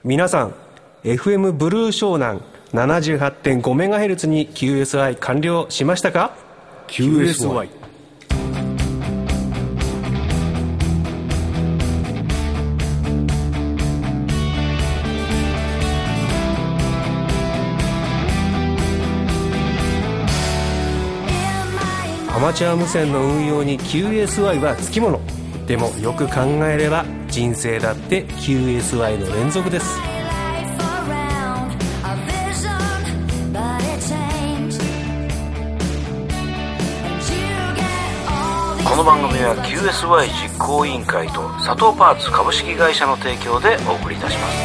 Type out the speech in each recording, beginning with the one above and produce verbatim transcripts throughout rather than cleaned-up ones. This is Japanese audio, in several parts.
皆さん エフエム ブルー湘南 ななじゅうはちてんごメガヘルツ に キューエスアイ 完了しましたか？ キューエスワイ。 アマチュア無線の運用に キューエスワイ はつきもの。でもよく考えれば人生だって キューエスワイ の連続です。 この番組は キューエスワイ 実行委員会と佐藤パーツ株式会社の提供でお送りいたします。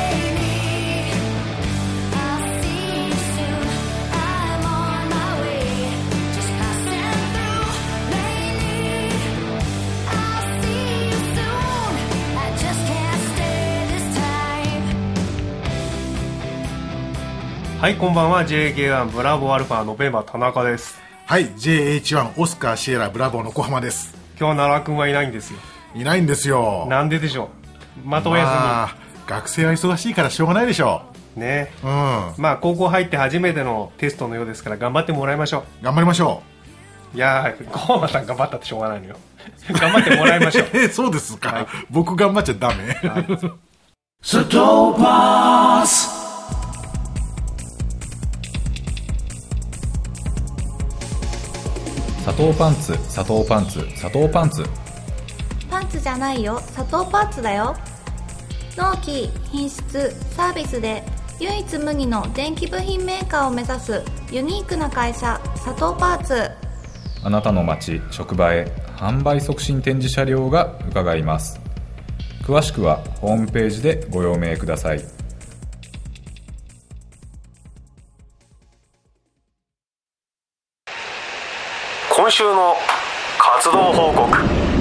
はい、こんばんは。 ジェイケーワン ブラボーアルファノベンバー田中です。 はい、 ジェイエイチワン オスカーシエラブラボーの小浜です。 今日奈良くんはいないんですよ。 いないんですよ。 なんででしょう。またお休み、まあ、学生は忙しいからしょうがないでしょうね。 うん、 まあ高校入って初めてのテストのようですから頑張ってもらいましょう。頑張りましょう。いやー、小浜さん頑張ったってしょうがないのよ。頑張ってもらいましょう。 えそうですか、はい、僕頑張っちゃダメ。 ストーパース。 佐藤パンツ、佐藤パンツ、佐藤パンツ。 パンツじゃないよ、佐藤パンツだよ。納期、品質、サービスで唯一無二の電気部品メーカーを目指すユニークな会社、佐藤パーツ。 あなたの街、職場へ販売促進展示車両が伺います。詳しくはホームページでご用命ください。 今週の活動報告。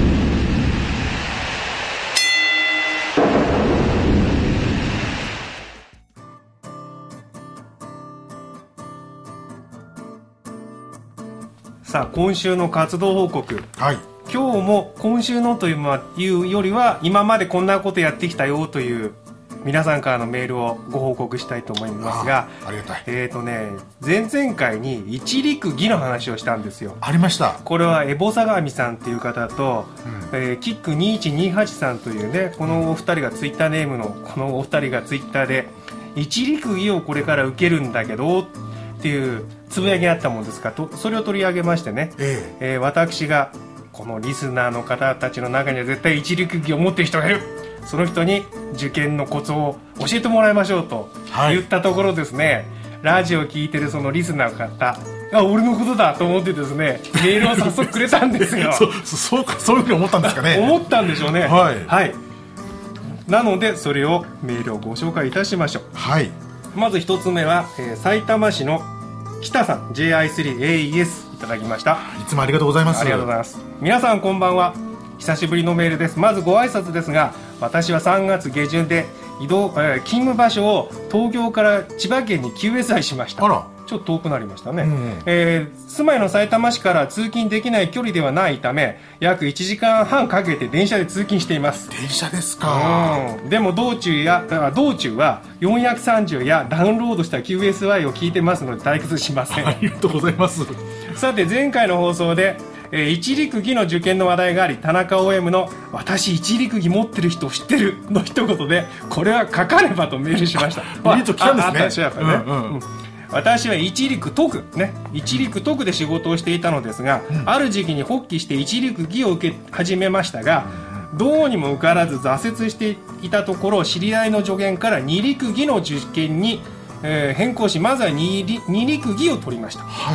さあ、今週の活動報告。 はい。 今日も今週のというよりは今までこんなことやってきたよという皆さんからのメールをご報告したいと思いますが、 ありがたい。 えーとね、前々回に一陸儀の話をしたんですよ。 ありました。 これはエボ相模さんっていう方と、 うん、 えー、キックにいちにはちさんというね、このお二人がツイッターネームのこのお二人がツイッターで一陸儀をこれから受けるんだけどっていうつぶやきがあったもんですから、とそれを取り上げましてね、 ええー、私がこのリスナーの方たちの中には絶対一陸儀を持っている人がいる、その人に受験のコツを教えてもらいましょうと言ったところですね、はい、ラジオを聞いてるそのリスナーの方、あ、俺のことだと思ってですね、メールを早速くれたんですよ。 そ, そ, そうか、そういうふうに思ったんですかね。 思ったんでしょうね。 はい、 はい、なのでそれをメールをご紹介いたしましょう。 はい。 まず一つ目は、えー、埼玉市の北さん ジェイアイスリーエーイーエス いただきました。 いつもありがとうございます。 ありがとうございます。皆さんこんばんは。久しぶりのメールです。まずご挨拶ですが、私はさんがつげじゅんで移動、えー、勤務場所を東京から千葉県に キューエスアイ しました。 あら、 ちょっと遠くなりましたね、 うん、 えー、住まいの埼玉市から通勤できない距離ではないため約いちじかんはんかけて電車で通勤しています。 電車ですか。 うん、でも道中や道中はよんひゃくさんじゅうやダウンロードした キューエスワイ を聞いてますので退屈しません。 ありがとうございます。 さて、前回の放送でえー、一陸儀の受験の話題があり、田中 オーエム の私一陸儀持ってる人知ってるの一言でこれは書かねばとメールしました。 あ、リート来たんですね。 あったでしょ、やっぱりね、うんうんうん、私は一陸特ね一陸特で仕事をしていたのですが、うん、ある時期に発起して一陸儀を受け始めましたが、どうにも受からず挫折していたところ、知り合いの助言から二陸儀の受験に、えー、変更し、まずは 二, 二陸儀を取りました、はい、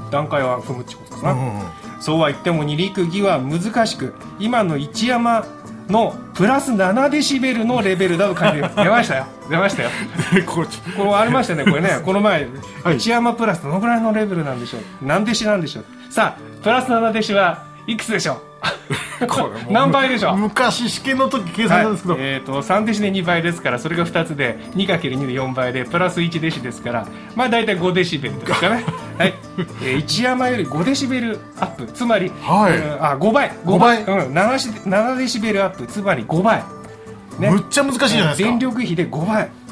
段階は踏むってことですな、うんうんうん。そうは言っても二陸儀は難しく、今の一山のプラスななデシベルのレベルだと感じます。出ましたよ出ましたよこれこれありましたね、これねこの前、はい、一山プラスどのぐらいのレベルなんでしょう、何デシなんでしょう。さあ、プラスななデシはいくつでしょう。これ何倍でしょう。 昔試験の時計算なんですけど、 はい、えー、とさんデシでにばいですから、それがふたつで にかけるに でよんばいでプラスいちデシですから、まあ大体ごデシベルですかね。はい、えー、一山よりごデシベルアップ、つまり、 はい、 えー、あごばいごばい、うん、ななデシベルアップ、つまりごばい、ね、 むっちゃ難しいじゃないですか。 電力費でごばい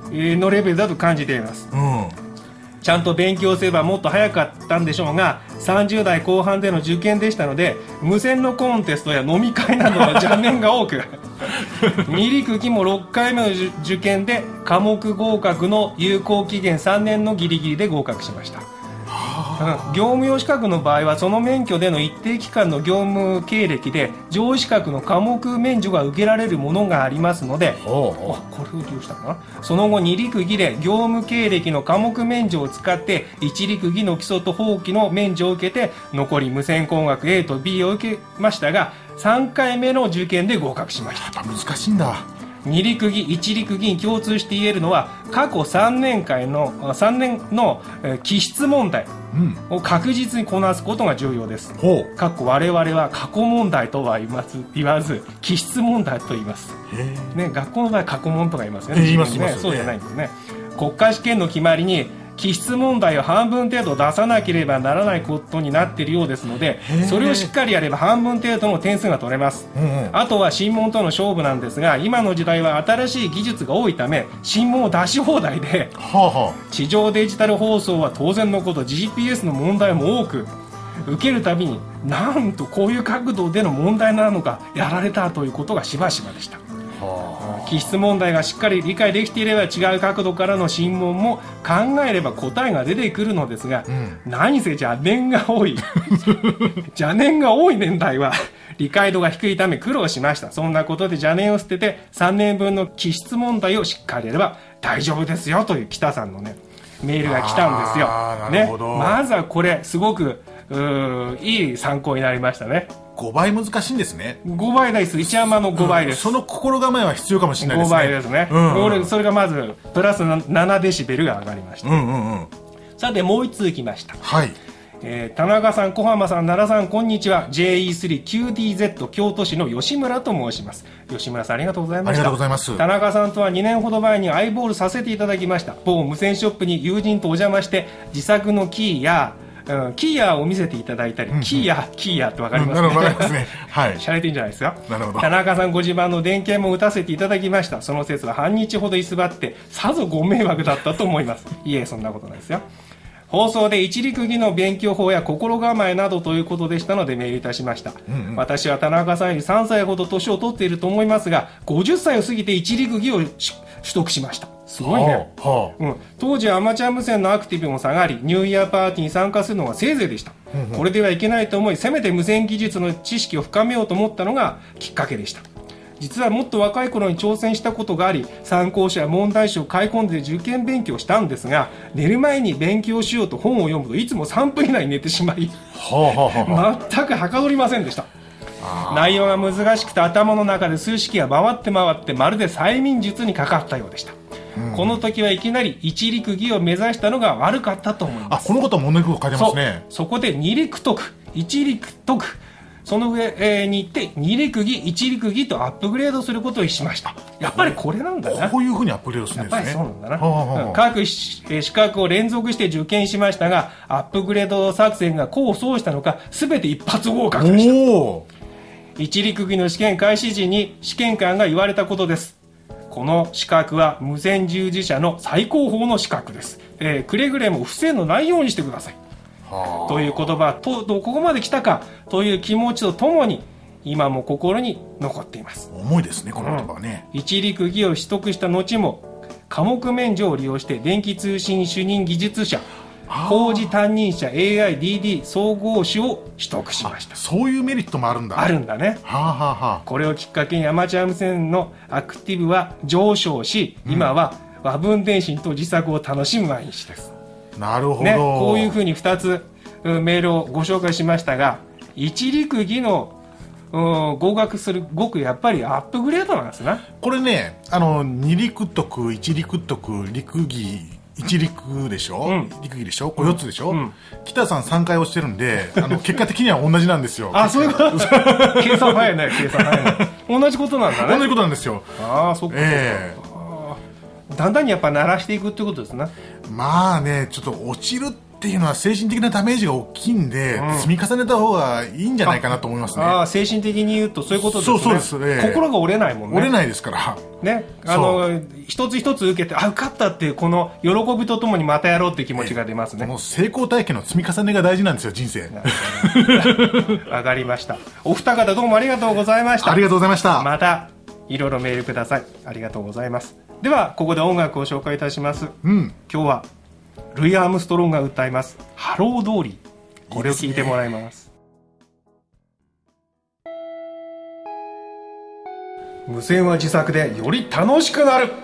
のレベルだと感じています。 うん。 ちゃんと勉強すればもっと早かったんでしょうが、さんじゅう代後半での受験でしたので、無線のコンテストや飲み会などの邪念が多くに陸期もろっかいめの受験で科目合格の有効期限さんねんのギリギリで合格しました。業務用資格の場合はその免許での一定期間の業務経歴で上位資格の科目免除が受けられるものがありますので、 ほうほう。 あ、これを利用したかな。その後に陸期で業務経歴の科目免除を使っていち陸期の基礎と法規の免除を受けて残り無線工学 A と B を受けましたが、さんかいめの受験で合格しました。 やっぱ難しいんだ。 に陸期いち陸期に共通して言えるのは、過去さんねんかんのさんねんのえー記述問題を確実にこなすことが重要です。 ほう。 かっこ我々は過去問題とは言わず言わず記述問題と言います、 へえ。 ね、学校の場合過去問とか言いますよね。 えー言いますね言いますそうじゃないんですね。国家試験の決まりに記述問題を半分程度出さなければならないことになっているようですので、それをしっかりやれば半分程度の点数が取れます。 うんうん。 あとは新問との勝負なんですが、今の時代は新しい技術が多いため新問を出し放題で、 はあは地上デジタル放送は当然のこと ジーピーエス の問題も多く、受けるたびになんとこういう角度での問題なのかやられたということがしばしばでした。 あ。は記述問題がしっかり理解できていれば違う角度からの審問も考えれば答えが出てくるのですが、 ん何せ邪念が多い邪念が多い年代は理解度が低いため苦労しました。そんなことで邪念を捨ててさんねんぶんの記述問題をしっかりやれば大丈夫ですよという北さんのねメールが来たんですよ。 あーなるほどね、まずはこれすごくうーいい参考になりましたね。 ごばい難しいんですね。 ごばいです。一山のごばいです。 その心構えは必要かもしれないですごね。 ばいですね、 うんうん俺それがまずプラスななデシベルが上がりました、 うんうんうん。 さてもう一通来ました、 はい。 えー田中さん、小浜さん、奈良さん、こんにちは。 ジェイイースリーキューディーゼット 京都市の吉村と申します。吉村さんありがとうございました。 ありがとうございます。 田中さんとはにねんほど前にアイボールさせていただきました。某無線ショップに友人とお邪魔して自作のキーや、うん、キーヤーを見せていただいたり、うんうん、キーヤーキーヤーって分かりますね、 うん、なるほど分かりますね。はい。 しゃれていいんじゃないですか。 なるほど。 田中さんご自慢の電源も打たせていただきました。その説は半日ほど居座ってさぞご迷惑だったと思います。いえそんなことないですよ。放送で一陸技の勉強法や心構えなどということでしたのでメールいたしました、うんうん、私は田中さんよりさんさいほど年を取っていると思いますが、ごじゅっさいを過ぎて一陸技を取得しました。すごいね、はあはあ、うん、当時アマチュア無線のアクティブも下がりニューイヤーパーティーに参加するのがせいぜいでした、うんうん、これではいけないと思いせめて無線技術の知識を深めようと思ったのがきっかけでした。実はもっと若い頃に挑戦したことがあり参考書や問題集を買い込んで受験勉強したんですが、寝る前に勉強しようと本を読むといつもさんぷん以内に寝てしまい、はあはあ、全くはかどりませんでした。内容が難しくて頭の中で数式が回って回ってまるで催眠術にかかったようでした、うん、この時はいきなり一陸技を目指したのが悪かったと思います。 あ、このことは問題文書いてますね。 そ, そこで二陸解く一陸解くその上、えー、に行ってに陸技いち陸技とアップグレードすることにしました。やっぱりこれなんだな。 こういうふうにアップグレードするんですね。 やっぱりそうなんだな、はあはあ、各資格を連続して受験しましたがアップグレード作戦が功を奏したのか全て一発合格でした。お一陸技の試験開始時に試験官が言われたことです。この資格は無線従事者の最高峰の資格です、えー、くれぐれも不正のないようにしてくださいという言葉とどこまで来たかという気持ちとともに今も心に残っています。 重いですねこの言葉はね、 うん、一陸技を取得した後も科目免除を利用して電気通信主任技術者工事担任者 エーアイディーディー 総合士を取得しました。 そういうメリットもあるんだ。 あるんだね、はあはあはあ、これをきっかけにアマチュア無線のアクティブは上昇し、うん、今は和文電信と自作を楽しむ毎日です。 なるほど、 ね、こういうふうにふたつメールをご紹介しましたが、一陸技の合格する語句やっぱりアップグレードなんですな。 これね、あの二陸徳一陸徳陸技一陸でしょ、うん、陸技でしょ、これよっつでしょ、うん、北さんさんかい押してるんであの結果的には同じなんですよ。 あ、そういうこと計算早いね、計算早いね同じことなんだね。 同じことなんですよ。 ああ、そっか、えー、だんだんにやっぱ慣らしていくってことですね。 まあね、ちょっと落ちるってっていうのは精神的なダメージが大きいんで、うん、積み重ねた方がいいんじゃないかなと思いますね。 ああ、精神的に言うとそういうことですね。 そうそうですね。 心が折れないもんね。 折れないですからね。あの一つ一つ受けて、あ、受かったっていうこの喜びとともにまたやろうっていう気持ちが出ますね。 この成功体験の積み重ねが大事なんですよ、人生。 わかりました。お二方どうもありがとうございました。 ありがとうございました。 またいろいろメールください。ありがとうございます。ではここで音楽を紹介いたします。 うん、 今日はルイ・アームストロングが歌いますハロー通り、これを聞いてもらいます。無線は自作でより楽しくなる。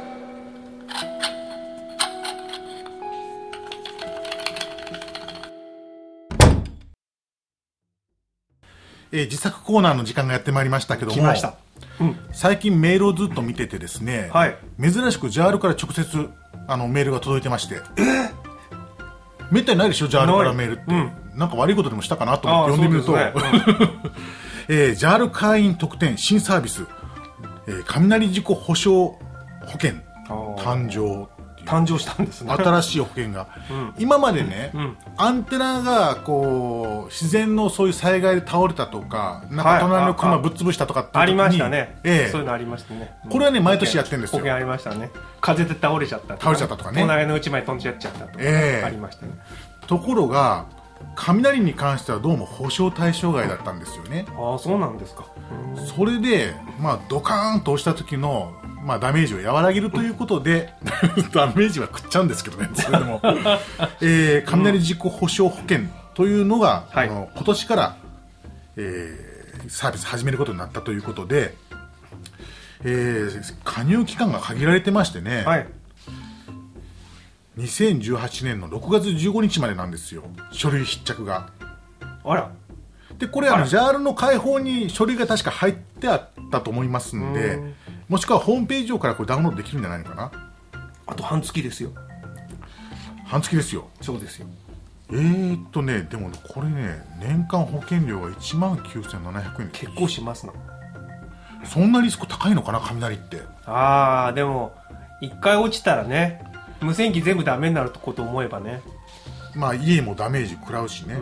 えー、自作コーナーの時間がやってまいりましたけども、 来ました、 うん、最近メールをずっと見ててですね、 はい、 珍しく ジャール から直接あのメールが届いてまして、えー、めったにないでしょ ジャール からメールって、うん、なんか悪いことでもしたかなと思って読んでみると、ね、うんえー、ジャール 会員特典新サービス、えー、雷事故保証保険誕生誕生したんですね。 新しい保険が、うん、今までね、うん、アンテナがこう自然のそういう災害で倒れたとか、なんか隣の車ぶっ潰したとかっていう時に、 ありましたね、 ええ、 そういうのありましたね。 これはね毎年やってるんですよ。 保険ありましたね。風で倒れちゃったとか、 倒れちゃったとかね、 隣の家まで飛んじゃっちゃったとか、ええ、ありましたね。 ところが雷に関してはどうも保証対象外だったんですよね。 ああ、そうなんですか。 それで、まあ、ドカーンと押した時の、まあ、ダメージを和らげるということでダメージは食っちゃうんですけどね、それでも、えー、雷事故保証保険というのが、はい、あの今年から、えー、サービス始めることになったということで、えー、加入期間が限られてましてね、はい、にせんじゅうはちねんのろくがつじゅうごにちまでなんですよ、書類必着が。 あら。 でこれは ジャール の開放に書類が確か入ってあったと思いますんで、んもしくはホームページ上からこれダウンロードできるんじゃないのかな。 あと半月ですよ。 半月ですよ。 そうですよ。 えーっとねでもこれね年間保険料がいちまんきゅうせんななひゃくえん。 結構しますな。 そんなリスク高いのかな、雷って。 ああ、でも一回落ちたらね、無線機全部ダメになること思えばね、 まあ家もダメージ食らうしね、 うん、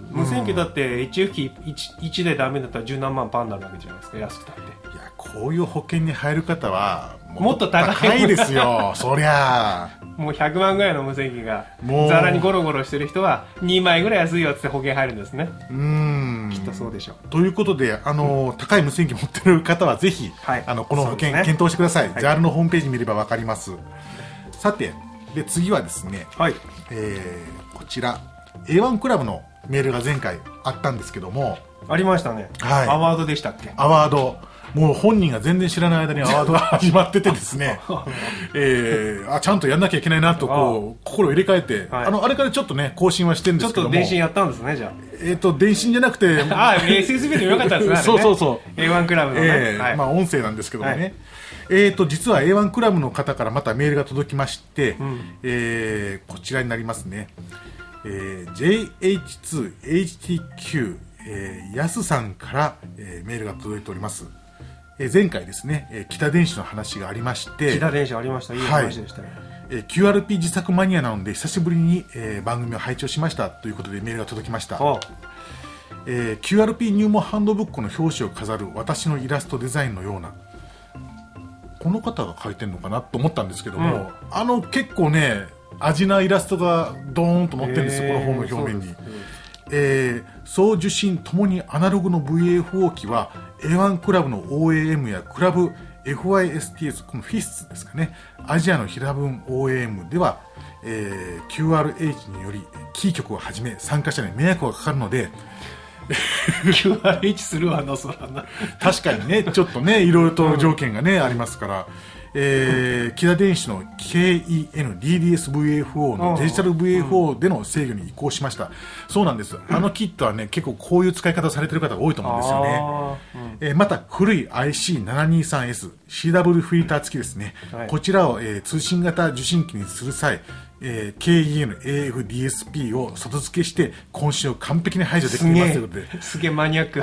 無線機だって エイチエフ 機 1, 1でダメだったら十何万パンになるわけじゃないですか、安くたって。いや、こういう保険に入る方はもっと高い、 高いですよそりゃもうひゃくまんぐらいの無線機がざらにゴロゴロしてる人はにまいぐらい安いよって保険入るんですね。 うーん、 きっとそうでしょう。 ということで、あの、うん、高い無線機持ってる方はぜひ、はい、あのこの保険、ね、検討してください、はい、ジャール のホームページ見れば分かります。さて、で次はですね、はい、えー、こちら エーワン クラブのメールが前回あったんですけども、 ありましたね、はい、アワードでしたっけ。 アワード、もう本人が全然知らない間にアワードが始まっててですね、えー、あ、ちゃんとやんなきゃいけないなとこう心を入れ替えて、はい、あのあれからちょっとね更新はしてるんですけども、 ちょっと電信やったんですね。じゃあえっ、ー、と電信じゃなくてああ エスエスビー でもよかったですねそうそうそうエーワン クラブのね、 えーはい、まあ音声なんですけどもね、はい、えーと実は エーワン クラブの方からまたメールが届きまして、うん、えー、こちらになりますね、えー、ジェイエイチツーエイチティーキュー、えー、やすさんから、えー、メールが届いております。えー、前回ですね、えー、北電子の話がありまして、 北電子ありました、いい話でしたね、はい、 えー、キューアールピー 自作マニアなので久しぶりに、えー、番組を拝聴しましたということでメールが届きました。ああ、えー、キューアールピー 入門ハンドブックの表紙を飾る私のイラストデザインのような、この方が描いてるのかなと思ったんですけども、うん、あの結構ね味なイラストがドーンと載ってるんですよ、この本の表面に。えー、送受信ともにアナログの ブイエーエフオー 機は エーワン クラブの オーエーエム やクラブ エフワイエスティーエス、 このフィスですかね、アジアの平分 オーエーエム では、えー、キューアールエイチ によりキー局をはじめ参加者に迷惑がかかるのでキューアールエイチ するわな、そらな確かにね、ちょっとねいろいろと条件がね、うん、ありますから、えー、キダ電子の ケーイーエヌディーディーエスブイエフオー のデジタル ブイエフオー での制御に移行しました。そうなんです。あのキットはね、結構こういう使い方されてる方が多いと思うんですよね。うん、えー、また古い アイシーななにーさんエス、シーダブリュー フィルター付きですね。はい、こちらを、えー、通信型受信機にする際、えー、ケーイーエヌエーエフディーエスピー を外付けして今週を完璧に排除できていますということで。 すげえマニアック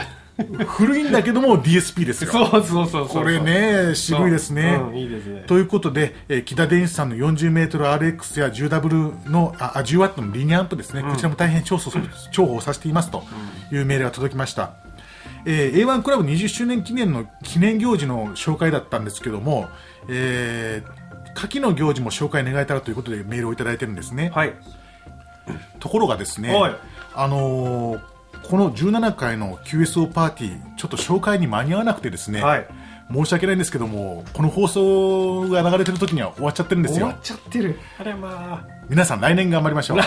古いんだけども ディーエスピー ですよ。 そうそうそうそう。 これね、渋いですね。 うん、いいですね。 ということで、えー、木田電子さんの よんじゅうメートルアールエックス や じゅうダブリュー のあじゅうワット のリニアアンプですね、うん、こちらも大変重宝重宝させていますというメールが届きました。えー、エーワン クラブにじゅっしゅうねん記念の記念行事の紹介だったんですけども、えー、夏季の行事も紹介願えたらということでメールをいただいてるんですね。 はい。 ところがですね、あのー、このじゅうななかいの キューエスオー パーティーちょっと紹介に間に合わなくてですね、はい、申し訳ないんですけども、この放送が流れてる時には終わっちゃってるんですよ。 終わっちゃってる。あれまあ皆さん来年頑張りましょう。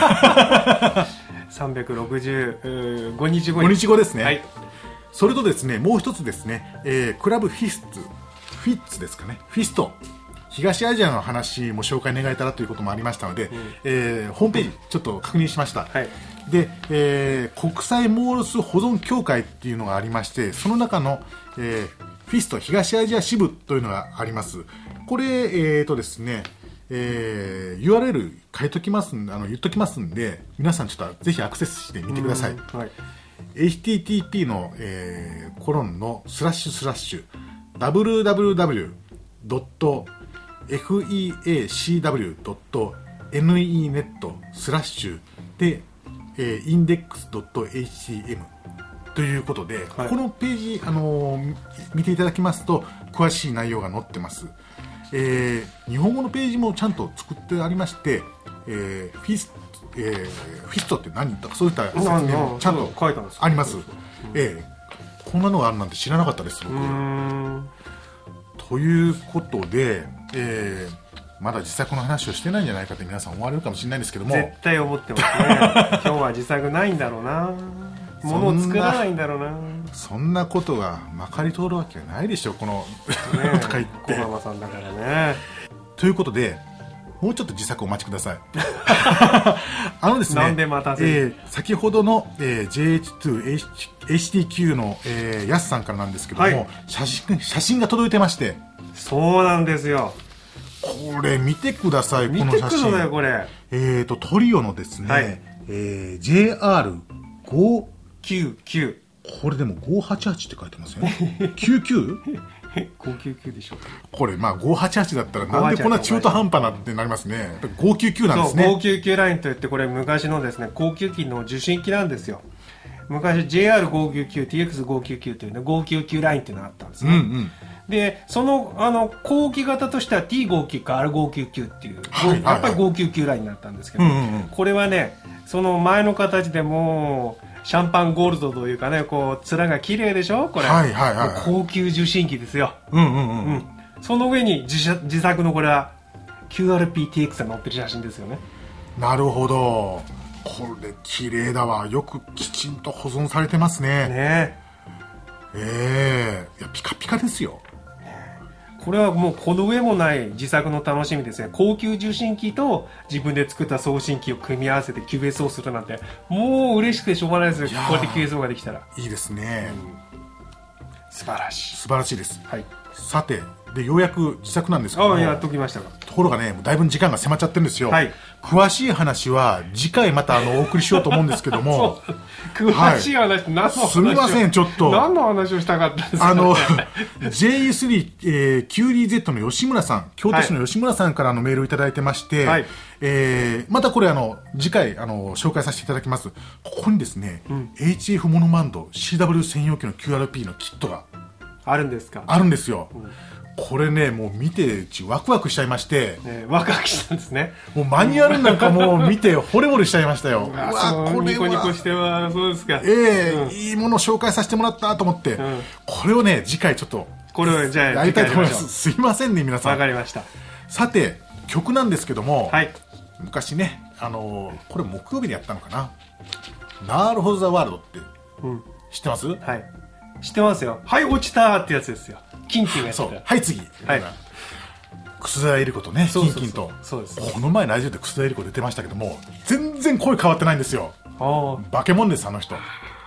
さんびゃくろくじゅうごにちごにごにちごですね、 はい、 それとですね、もう一つですね、えー、クラブフィスツフィッツですかね、フィスト東アジアの話も紹介願えたらということもありましたので、うん、えー、ホームページちょっと確認しました、はい、で、えー、国際モールス保存協会っていうのがありまして、その中の、えー、フィスト東アジア支部というのがあります。これ、えーとですね、えー、ユーアールエル 書いときますんで、あの言っときますんで、皆さんちょっとぜひアクセスしてみてください。はい、エイチティーティーピー の、えー、コロンのスラッシュスラッシュ ダブリューダブリューダブリュードットエフイーエーシーダブリュードットエヌイーネット スラッシュで、えー、インデックスドットエイチティーエム ということで、はい、このページ、あのー、見ていただきますと詳しい内容が載ってます。えー、日本語のページもちゃんと作ってありまして、えー、フィス、えー、フィストって何とかそういった説明もちゃんとあります。えー、こんなのがあるなんて知らなかったです僕。うーんということで、えー、まだ自作の話をしてないんじゃないかって皆さん思われるかもしれないんですけども、 絶対思ってますね。今日は自作ないんだろうな、物を作らないんだろうな。 そんなことがまかり通るわけがないでしょこの、 ね、とか言って小浜さんだからね。 ということでもうちょっと自作お待ちください。あのですね、 なんで待たせる、 えー、先ほどの、えー、ジェイエイチツー エイチティーキュー の、えー、ヤスさんからなんですけども、はい、写真、写真が届いてまして。 そうなんですよ。 これ見てください。この写真。 見てくださいこれ。 えーとトリオのですね、はい、えー、ジェイアールごきゅうきゅうこれでもごはちはちって書いてますよね。きゅうきゅうごきゅうきゅうでしょうか。 これまあごはちはちだったらなんでこんな中途半端なってなりますね。やっぱりごきゅうきゅうなんですね。 そうごきゅうきゅうラインといってこれ昔のですね高級機の受信機なんですよ。昔 ジェイアールごきゅうきゅう ティーエックスごきゅうきゅう というねごきゅうきゅうラインっていうのがあったんですね。うんうん、でそのあの後期型としては ティーごきゅう か アールごきゅうきゅう っていう、はいはいはい、やっぱりごきゅうきゅうラインになったんですけど、うんうんうん、これはねその前の形でもシャンパンゴールドというかねこう面が綺麗でしょこれ、はいはいはいはい、高級受信機ですよ、うんうんうんうん、その上に 自, 自作のこれは キューアールピーティーエックス が載ってる写真ですよね。 なるほど、これ綺麗だわ。よくきちんと保存されてますね。ねえー、いやピカピカですよ。 これはもうこの上もない自作の楽しみですね。高級受信機と自分で作った送信機を組み合わせて キューエスオー するなんてもう嬉しくてしょうがないですよ。こうやって キューエスオー ができたらいいですね、うん、 素晴らしい素晴らしいです、はい、さてでようやく自作なんですけども、 あやっときましたか。 ところがねもうだいぶ時間が迫っちゃってるんですよ、はい、詳しい話は次回またあのお送りしようと思うんですけども詳しい話って何の話を、はい、 すみませんちょっと何の話をしたかったんですか、ね、あのジェイイースリー、えー、キューディーゼット の吉村さん、京都市の吉村さんからのメールをいただいてまして、はい、えー、またこれあの次回あの紹介させていただきます。ここにですね、うん、エイチエフ モノマンド シーダブリュー 専用機の キューアールピー のキットがあるんですか。 あるんですよ、うん、これねもう見てうちワクワクしちゃいまして、 ね、ワクワクしたんですね。 もうマニュアルなんかもう見て惚れ惚れしちゃいましたよ。うわこれはニコニコしてはそうですか。 ええーうん、いいものを紹介させてもらったと思って、うん、これをね次回ちょっとこれをじゃあやりたいと思います。すいませんね皆さん。 わかりました。 さて曲なんですけども、はい、昔ねあのー、これ木曜日にやったのかな、ナールホザワールドって、うん、知ってます？ はい知ってますよ。はい落ちたってやつですよ。キンキンがやってた。 そうはい次、はい、楠田絵理子とねキンキンと。 そうです。 この前ラジオで楠田絵理子出てましたけども全然声変わってないんですよ。化け物ですあの人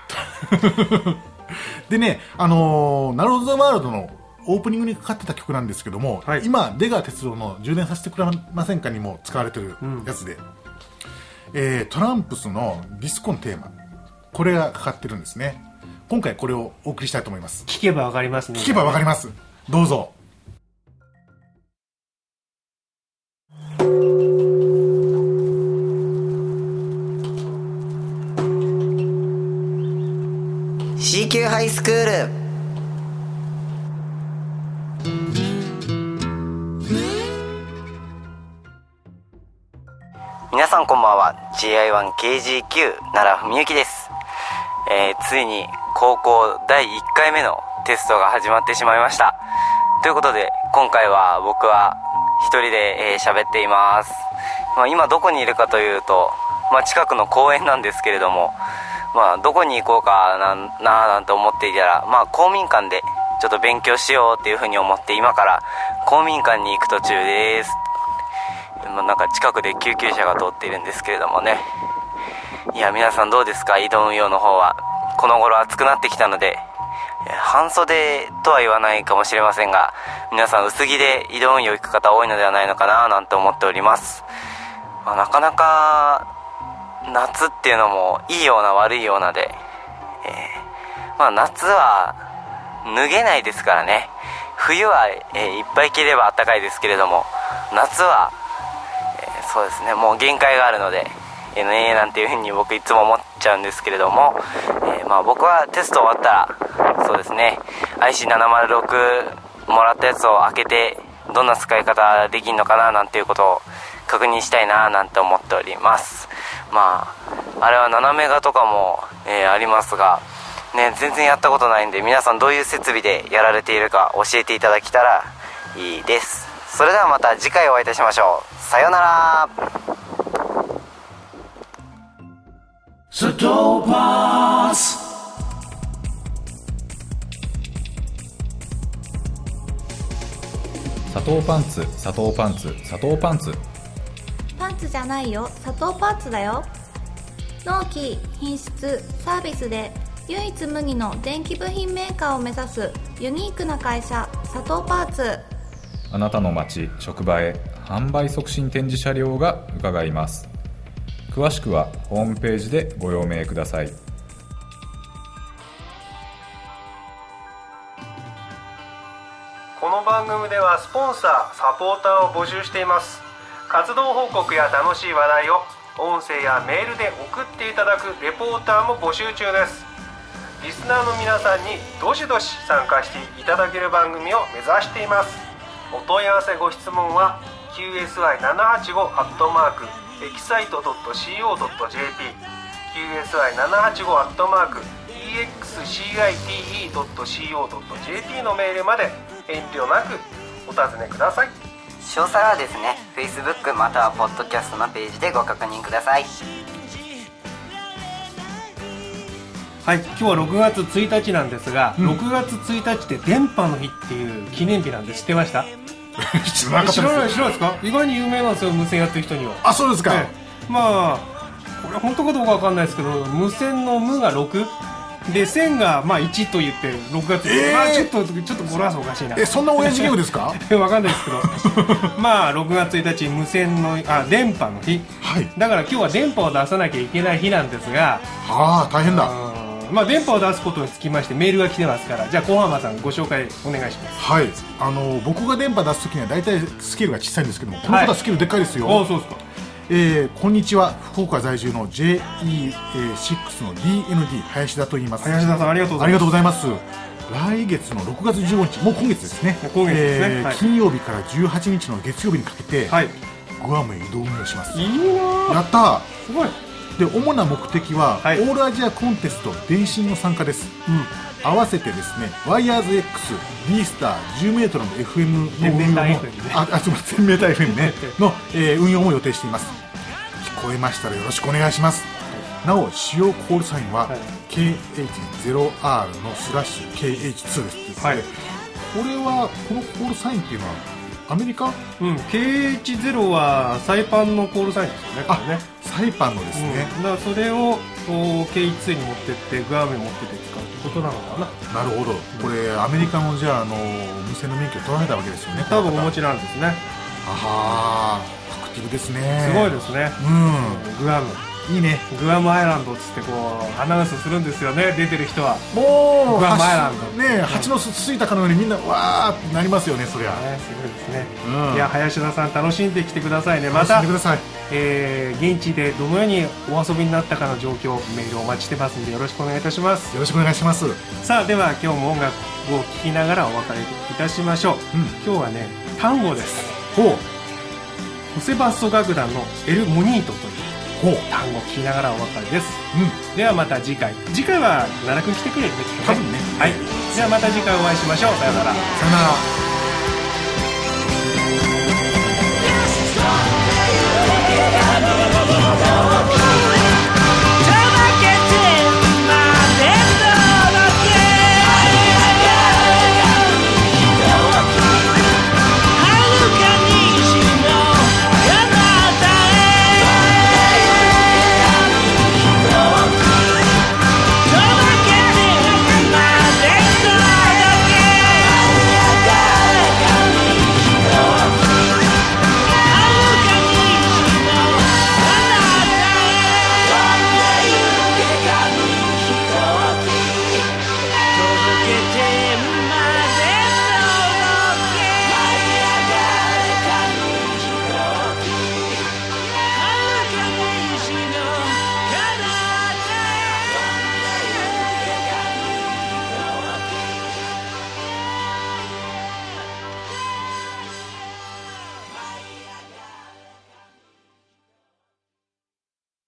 でねあのー、ナルホザワールドのオープニングにかかってた曲なんですけども、はい、今出川哲朗の充電させてくれませんかにも使われてるやつで、うんえー、トランプスのディスコのテーマこれがかかってるんですね。 今回これをお送りしたいと思います。 聞けばわかりますね。 聞けばわかります。どうぞ。 シーキュー ハイスクール。皆さんこんばんは。 ジェイアイワンケージーキュー 奈良文幸です。えー、ついに高校だいいっかいめのテストが始まってしまいました。ということで今回は僕は一人で喋、えー、っています。まあ、今どこにいるかというと、まあ、近くの公園なんですけれども、まあ、どこに行こうかなななんて思っていたら、まあ、公民館でちょっと勉強しようっていうふうに思って今から公民館に行く途中です。まあ、なんか近くで救急車が通っているんですけれどもね。いや皆さんどうですか、移動運用の方は。この頃暑くなってきたので半袖とは言わないかもしれませんが、皆さん薄着で移動運用行く方多いのではないのかななんて思っております。まあ、なかなか夏っていうのもいいような悪いようなで、えー、まあ夏は脱げないですからね。冬は、えー、いっぱい着れば暖かいですけれども、夏は、えー、そうですね、もう限界があるので、えー、ねーなんていうふうに僕いつも思っちゃうんですけれども、えー、まあ僕はテスト終わったらそうですね アイシーななまるろく もらったやつを開けてどんな使い方できるのかななんていうことを確認したいななんて思っております。まああれは斜め画とかも、えー、ありますがね、全然やったことないんで、皆さんどういう設備でやられているか教えていただけたらいいです。それではまた次回お会いいたしましょう。さようなら。 サトーパース。 砂糖パンツ、砂糖パンツ、砂糖パンツ。 パンツじゃないよ、砂糖パーツだよ。納期、品質、サービスで唯一無二の電気部品メーカーを目指すユニークな会社、砂糖パーツ。 あなたの街、職場へ販売促進展示車両が伺います。詳しくはホームページでご用命ください。 この番組ではスポンサー、サポーターを募集しています。活動報告や楽しい話題を音声やメールで送っていただくレポーターも募集中です。リスナーの皆さんにどしどし参加していただける番組を目指しています。お問い合わせご質問は キューエスワイななはちご アットマークエキサイト ドット シーオー ドット ジェーピー キューエスワイななはちご アットマーク イーエックスシーアイティーイー ドット シーオー ドット ジェーピー のメールまで遠慮なくお尋ねください。 詳細はですね Facebook またはポッドキャストのページでご確認ください。 はい、今日はろくがつついたちなんですが、うん、ろくがつついたちって電波の日っていう記念日なんで知ってました？知らない知らないですか？意外に有名なんですよ、無線やってる人には。 あ、そうですか、 ね、まあこれ本当かどうかわかんないですけど、無線の無がろくで線がまあいちと言ってろくがつ、えー、まあちょっとちょっと語呂合わせおかしいな。 え、そんな親父ギャグですか？ わかんないですけどまあろくがつついたち無線のあ電波の日、はい、だから今日は電波を出さなきゃいけない日なんですが、 はあ大変だ。 まあ、電波を出すことにつきましてメールが来てますから、じゃあ小浜さんご紹介お願いします。 はい、あの僕が電波出すときには大体スケールが小さいんですけども、この方はスケールでっかいですよ。 はい、あ、そうですか。 えー、こんにちは、福岡在住の ジェイイーシックス の ディーエヌディー 林田と言います。 林田さんありがとうございます。 ありがとうございます。来月のろくがつじゅうごにち、もう今月ですね、今月ですね、えーはい、金曜日からじゅうはちにちの月曜日にかけて、はい、グアムへ移動運用します。 いいな、 やったー、 すごい。 で主な目的は、はい、オールアジアコンテスト電信の参加です、うん、合わせてですねワイヤーズ X、B スターじゅうメートルの エフエム の運用も、ああ、すみません、せんメーター エフエム ねの、えー、運用も予定しています。聞こえましたらよろしくお願いします。なお使用コールサインは、はい、ケーエイチゼロアール のスラッシュ ケーエイチツー ですって、はい、これはこのコールサインっていうのはアメリカ？ うん、ケーエイチゼロ はサイパンのコールサインですよね。これね、 サイパンのですね、 うん、だからそれを ケーエイチツー に持ってってグアムに持ってって使うってことなのかな。 なるほど、これアメリカのじゃあ、あの無線の免許を取られたわけですよね。 多分お持ちなんですね。 あはー、アクティブですね。 すごいですね、 うん、 グアムいいね。 グアムアイランドっつってこうアナウンスするんですよね、出てる人は。 もうグアムアイランドね、蜂の巣ついたかのようにみんなわーってなりますよね、そりゃ。 ね、すごいですね、 うん、 いや林田さん楽しんできてくださいね。また楽しんでください。 えー、現地でどのようにお遊びになったかの状況、メールをお待ちしてますのでよろしくお願いいたします。 よろしくお願いします。 さあでは今日も音楽を聴きながらお別れいたしましょう、うん、今日はね単語です。 ほう、 ホセバッソ楽団のエルモニートという単語を聴きながらお別れです、うん、ではまた次回次回は奈良くん来てくれるべき、ね、 多分ね。 はい、ではまた次回お会いしましょう。さよなら。 さよなら。